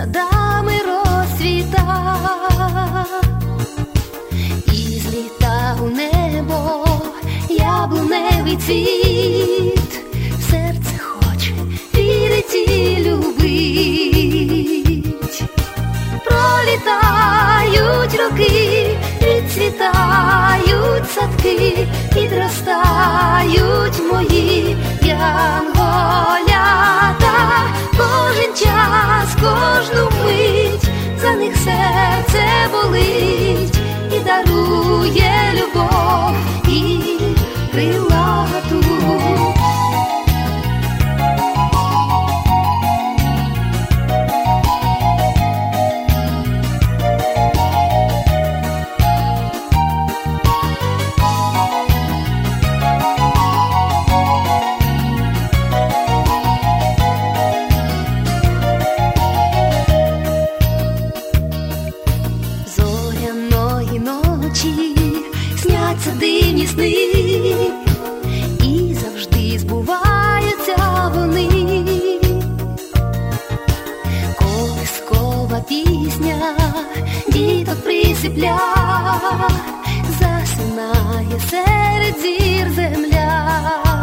садами розцвіта, і зліта у небо яблуневий цвіт. Серце хоче вірить і любить. Пролітають роки, відцвітають садки, підростають мої янголята. Кожен час, кожну мить за них серце болить і дарує любов і крилату. Зоряної ночі сняться дивні сни, і завжди збуваються вони. Колискова пісня діток присипля, засинає серед зір земля.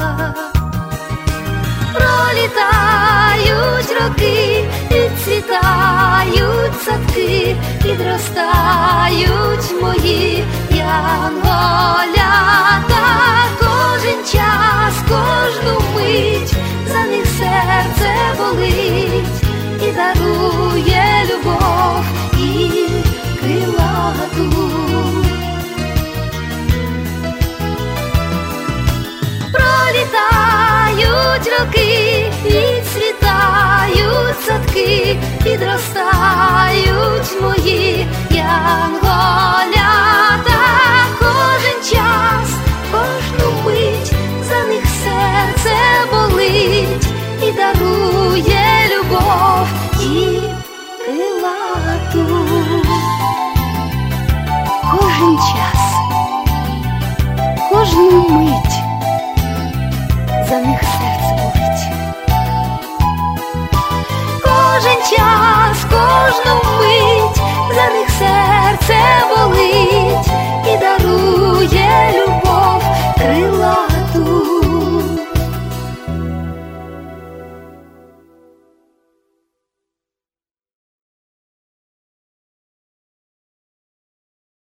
Пролітають роки, відцвітають садки, підростають мої янголята. Кожен час, кожну мить за них серце болить і дарує любов і крилату. Пролітають роки, відцвітають садки, підростають мої янголята. Кожен час, кожну мить за них серце болить і дарує любов і крилату. Кожен час, кожну мить за них серце болить. Кожен час, кожну мить за них серце болить.